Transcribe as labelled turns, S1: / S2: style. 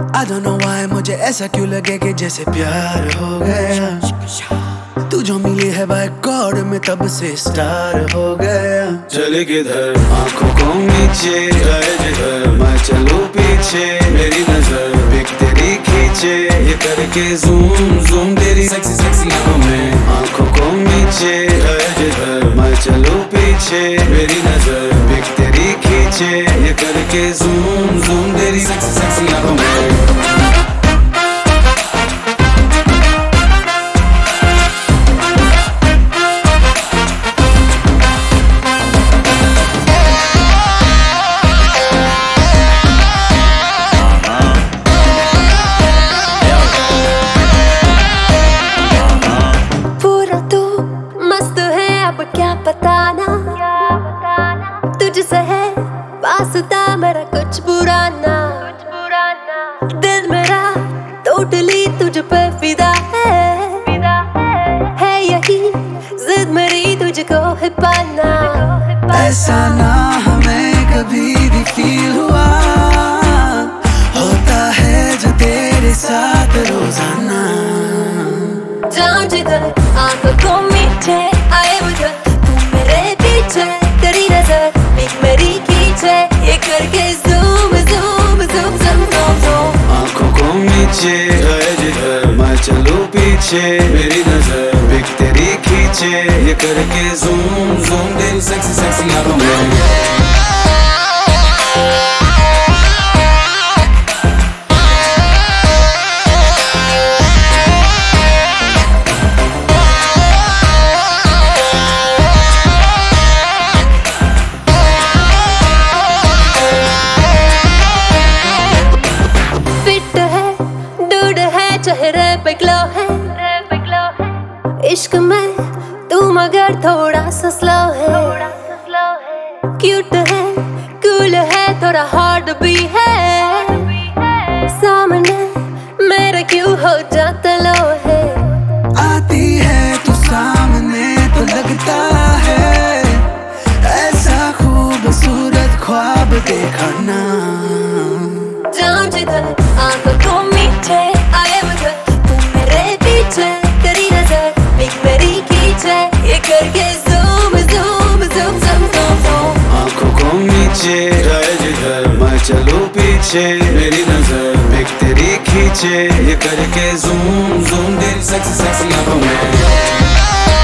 S1: I don't know why मुझे ऐसा क्यों लगे कि जैसे प्यार हो गया। तू जो मिली है बाय गॉड में तब से स्टार हो गया।
S2: चले किधर आंखों को नीचे जाए जिधर मैं चलूं पीछे मेरी नजर पिक तेरी खींचे ये करके जूम जूम तेरी सेक्सी सेक्सी आंखों में। आंखों को नीचे जाए जिधर मैं चलूं पीछे मेरी नजर पिक तेरी खींचे ये करके जूम जूम तेरी सेक्सी सेक्सी आंखों में।
S3: क्या बताना तुझसे है वास्ता मेरा कुछ बुराना। दिल मेरा टोटली तुझ पे फिदा है यही जिद मेरी तुझको है पाना।
S1: ऐसा ना हमें कभी भी फील हुआ होता है जो तेरे साथ रोजाना।
S3: जाऊं जिधर आंखों को मीठे आए उधर तू मेरे पीछे तेरी नजर एक मेरी खींचे ये करके zoom zoom zoom zoom zoom zoom.
S2: आंखों को नीचे आए जिधर मैं चलूं पीछे मेरी नजर एक तेरी खींचे ये करके ज़ूम ज़ूम तेरी सेक्सी सेक्सी आंखों में।
S3: चेहरे पे ग्लो है इश्क में तू मगर थोड़ा सा स्लो है। क्यूट है कूल है थोड़ा हार्ड भी है सामने मेरे क्यों हो जाता लो है।
S1: आती है तू सामने तो लगता है ऐसा खूबसूरत ख्वाब देखा ना।
S3: जाऊं जिधर आंखों को मीठे आए उधर तू मेरे पीछे तेरी नजर एक मेरी खींचे ये करके zoom zoom zoom zoom zoom zoom.
S2: आंखों को नीचे जाए जिधर मैं चलूं पीछे मेरी नजर एक तेरी खींचे ये करके ज़ूम ज़ूम तेरी सेक्सी सेक्सी आंखों में।